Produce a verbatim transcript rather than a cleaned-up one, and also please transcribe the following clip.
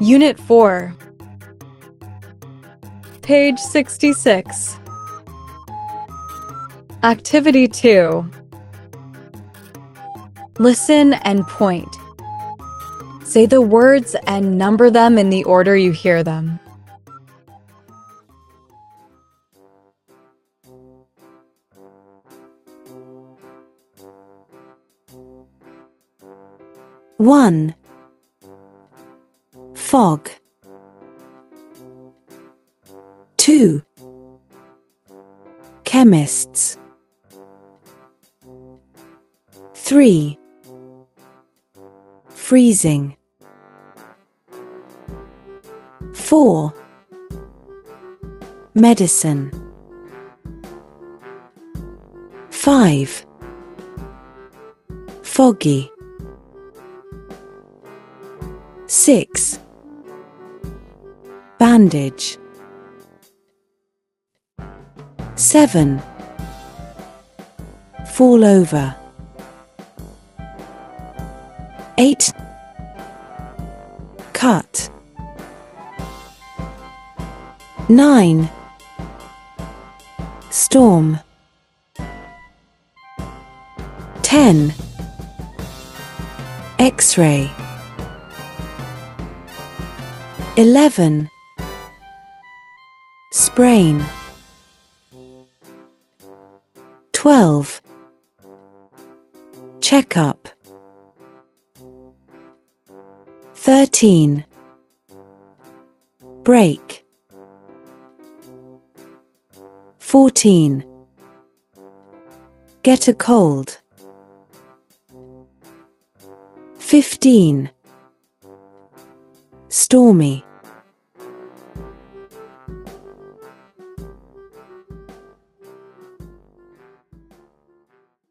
Unit four, page sixty-six. Activity two. Listen and point. Say the words and number them in the order you hear them. One. Fog. Two. Chemists. Three. Freezing. Four. Medicine. Five. Foggy. Six. Bandage. Seven. Fall over. Eight. Cut. Nine. Storm. Ten. X-ray. Eleven. Sprain. Twelve. Checkup. Thirteen. Break. Fourteen. Get a cold. Fifteen. Stormy.